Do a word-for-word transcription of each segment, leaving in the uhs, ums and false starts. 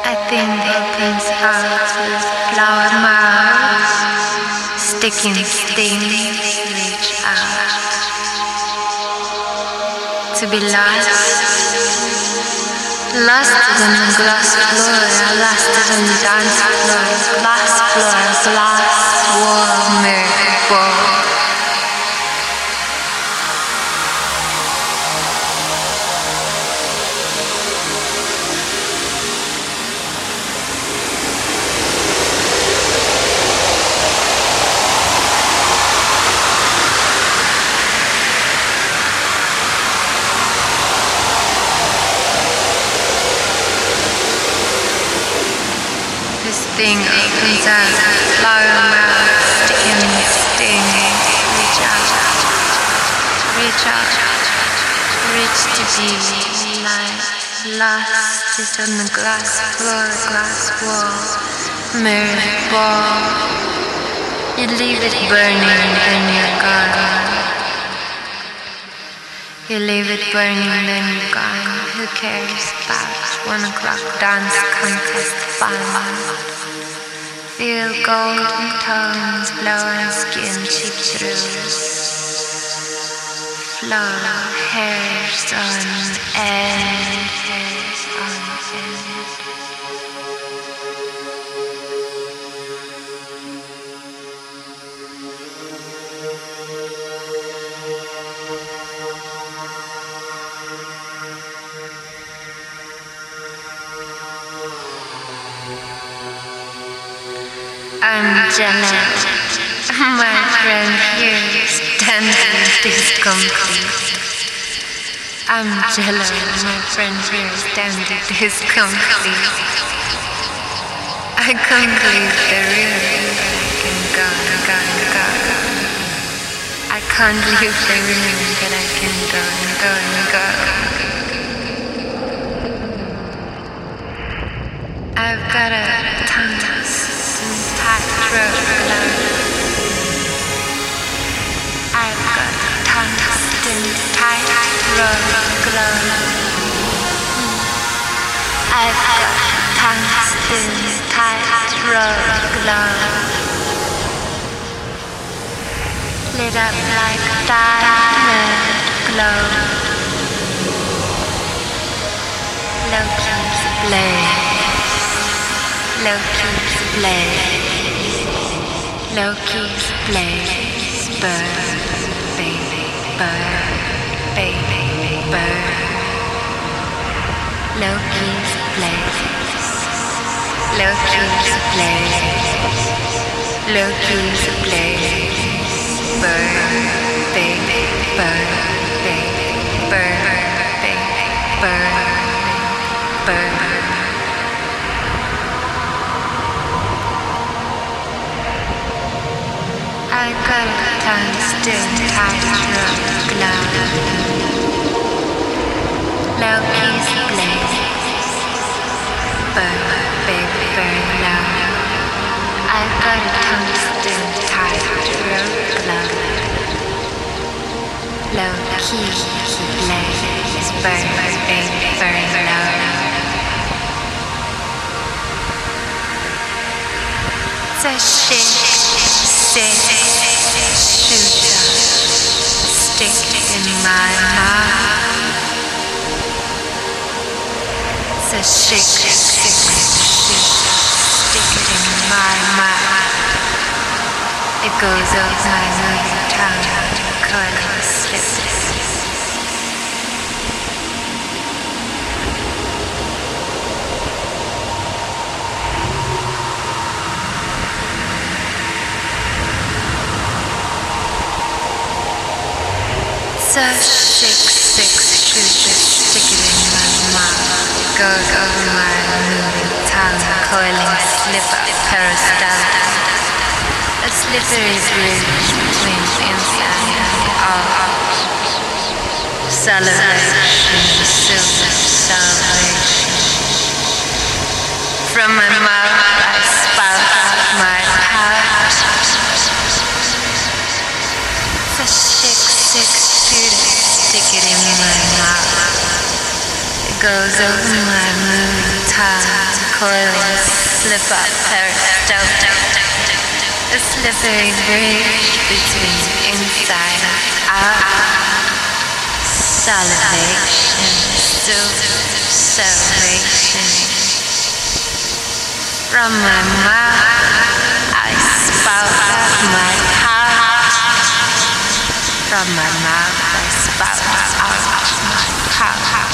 I think opens out with flower mouth, sticking stings reach out. To be lost, lost on the glass floor, lost on the dance floor, glass floor, glass wall, mirror ball. This thing opens out, flower mouth, sticking sting. Reach out, reach out, reach to be light. Lost it on the glass floor, glass wall, mirror ball. You leave it burning, then you're gone. You leave it burning, then you're gone. Who cares about one o'clock dance contest fun? Feel golden tongues blow on skin cheek through. Flow, hairs on end, hairs on end. Angela, my friend here, standing discomplete. Angela, my friend here, standing discomplete. I can't leave the room, but I can go, go, go. I can't leave the room, but I can go, go, go. I've got a tongue. I've got tungsten tight rope glove. I've got tungsten tight rope glove. Lit up like diamond glow. Loki's blaze. Loki's blaze. Loki's blaze, burn, baby, burn, baby, burn. Loki's blaze, Loki's blaze, Loki's blaze, burn, baby, burn, baby, burn, baby, burn, burn. I got a tungsten tight rope glove. Loki's blaze, burn, baby, burn now. I got a tungsten tight rope glove. Loki's blaze, burn, baby, burn now. It's a shake. Stick, shooter, stick in my mouth. It's a shake, stick, shooter, stick it in my mouth. It goes over my mother tongue, curling slips. So shake, sick, shoot, just stick it in my mouth. It goes over my moving tongue, coiling slipper, peristaltic. A slippery bridge between inside and out. Salivation, silver salvation. From my mouth I spout out my pout. So shake, sick, stick it in my mouth. It goes over my moon, time. coiling slip-up peristaltic, a slippery bridge between inside and out, salivation, still salvation. From my mouth I spout out my heart. From my mouth I spout out my heart.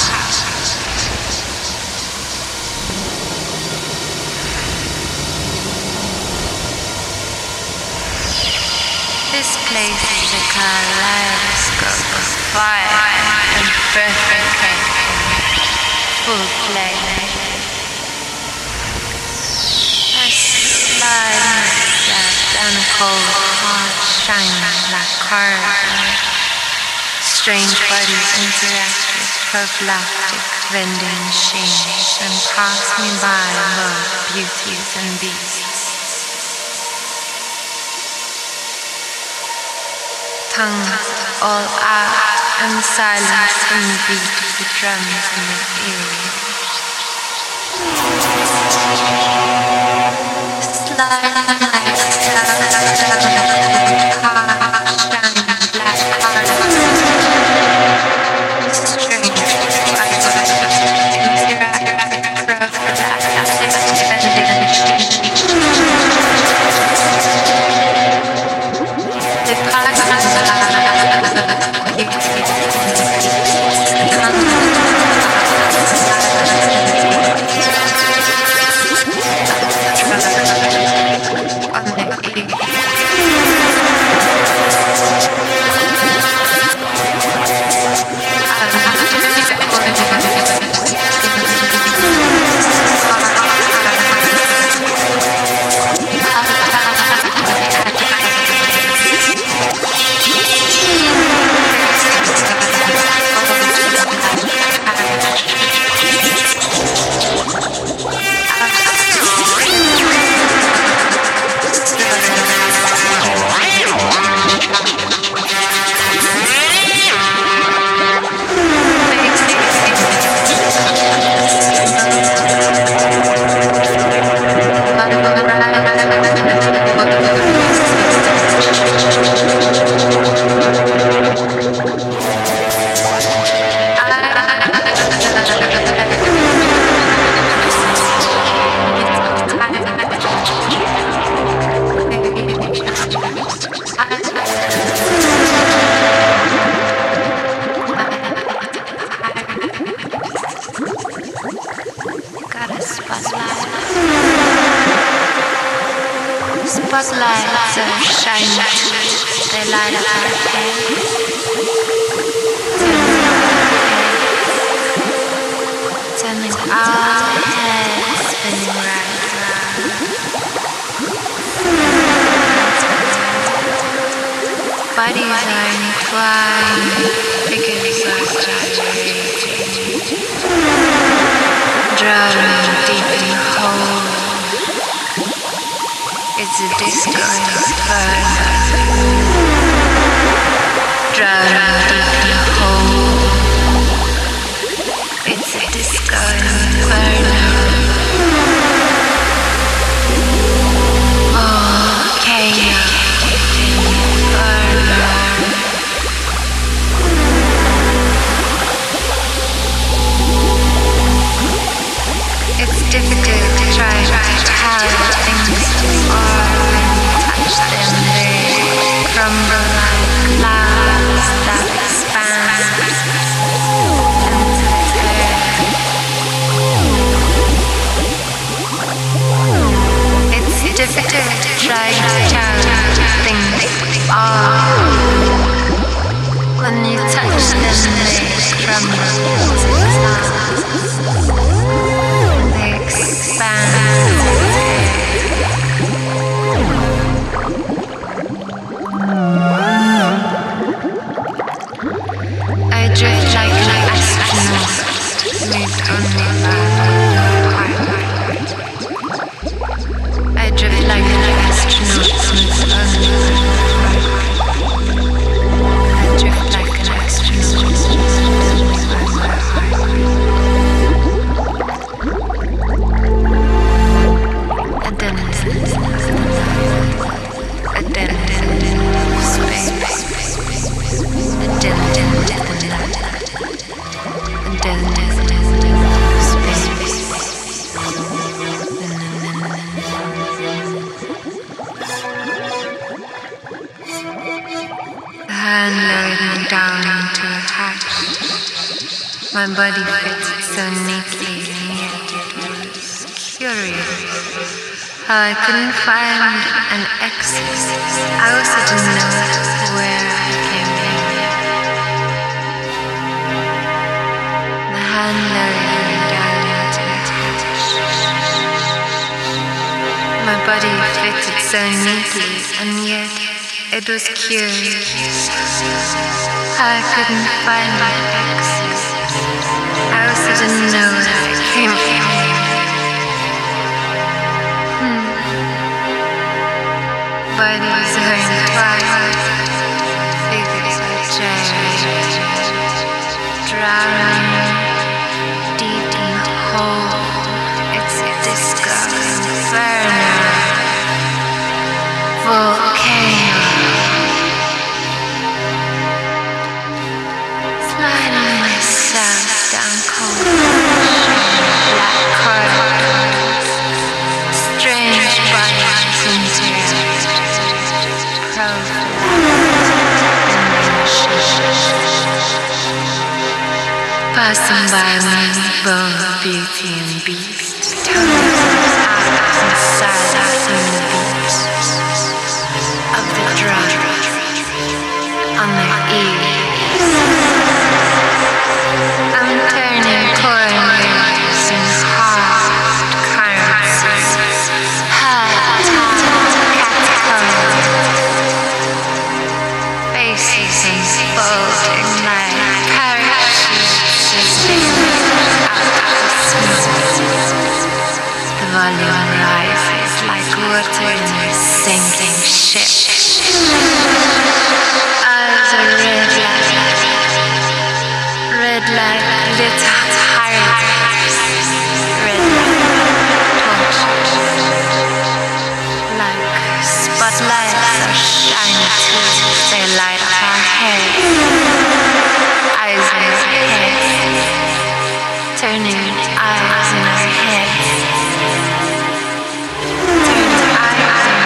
This place is a kaleidoscope of fire and perfect full play. I slide myself down a cold hard shining like cardboard. Strange bodies interact with prophylactic vending machines and pass me by among beauties and beasts. Tongues all out and silence in the beat of the drums in my ears. Sliding myself down the hard, shining black cardboard. Strange fibers interact with prophylactic vending machines. They pass me spotlights are shining, they light up our heads. Turning our heads, spinning right round. Bodies are entwined, figures are gyrating, drowning deep in the hole. It's a disco inferno, drowning deep in the hole. It's a disco inferno. Volcano inferno. It's difficult to try to tell things are when you touch them. They crumble like clouds that expand into the air. It's difficult to try to tell things are when you touch them. They crumble into clouds. I drift like an astronaut, moved only by heart. I drift like an astronaut, moved only by heart. I drift like an astronaut. hand lowered me down into a hatch. My body fitted so neatly, and yet it was curious how I couldn't find an exit. I also didn't know where I came from. The hand lowered me down into a hatch. My body fitted so neatly, and yet it was curious how I couldn't find my exit. I also didn't know where I came from. Hmm. Bodies are entwined, figures are gyrating, drowning deep in the hole. It's a disco inferno, volcano. Sliding myself down cold, black corridors, strange bodies interact, passing by me, both beauty and beast, tones out inside the beats of the drum on their ears. I'm turning corners in hard currencies, hard catacombs, faces unfolding like parachutes as they move out of the smoke. The volume rises like water in a sinking ship. Eyes are red like, red like little tigers, red like torches, like spotlights are shining too. They light up our heads, eyes in our heads, turning eyes in our heads, turning eyes in our heads.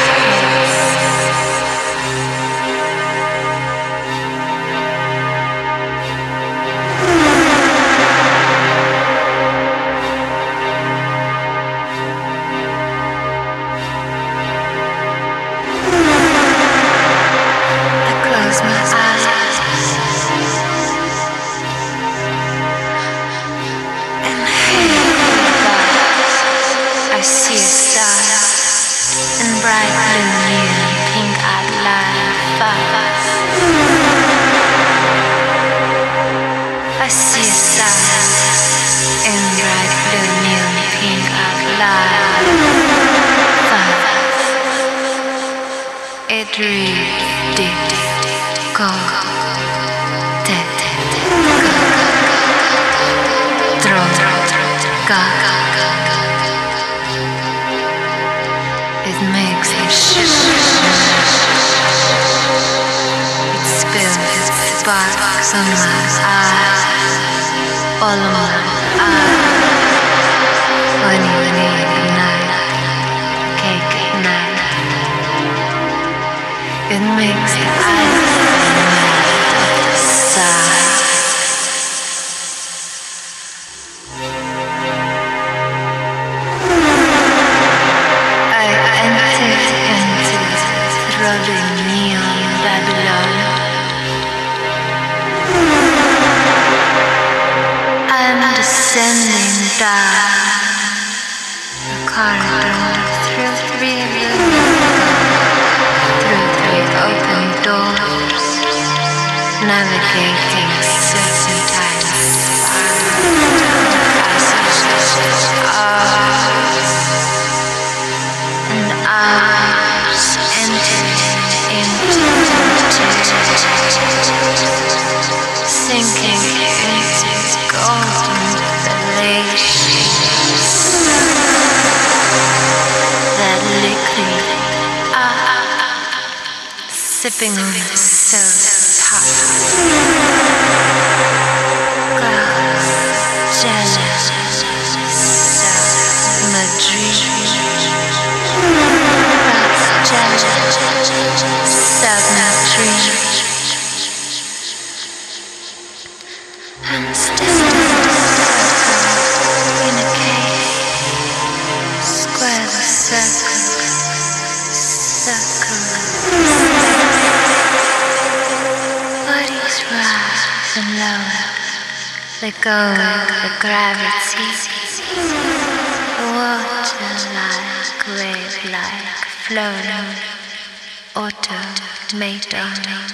I see a star in bright blue neon pink outline fires. I see a star in bright blue neon pink outline fires. It reads did go did go throw go. It makes me shiver. It spills sparks on my eyes, all on my eyes. Honey, honey, good night, cake at night. It makes the eyes melt of the side. Throbbing neon Babylon. I'm descending down the corridor through three through three open doors, navigating serpentine spirals down passages for hours and hours, entering into sinking into golden revelations that liquid ah, sipping so hot. Glass, jealous, so Madrid. Glass, jealous, so Madrid. let go of the gravity. Water-like, wave-like, flowing, automaton.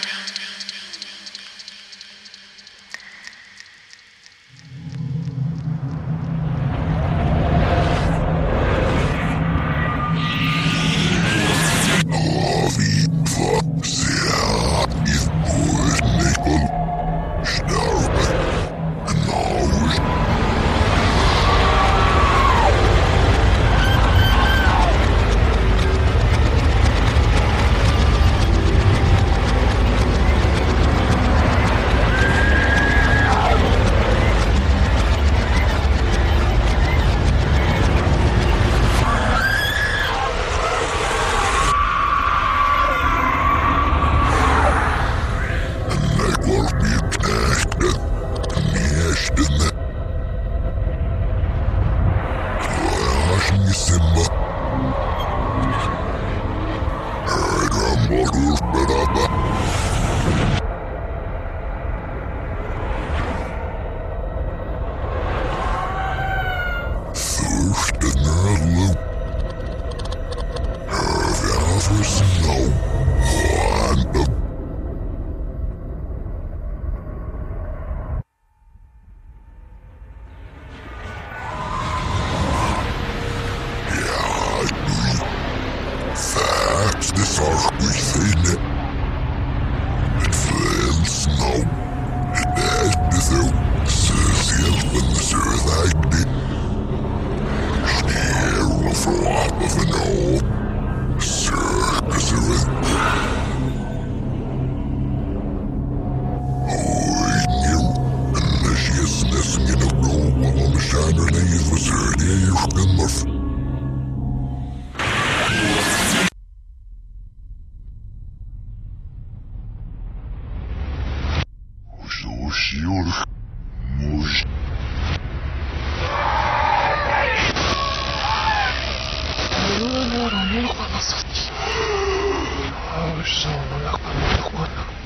Oh, so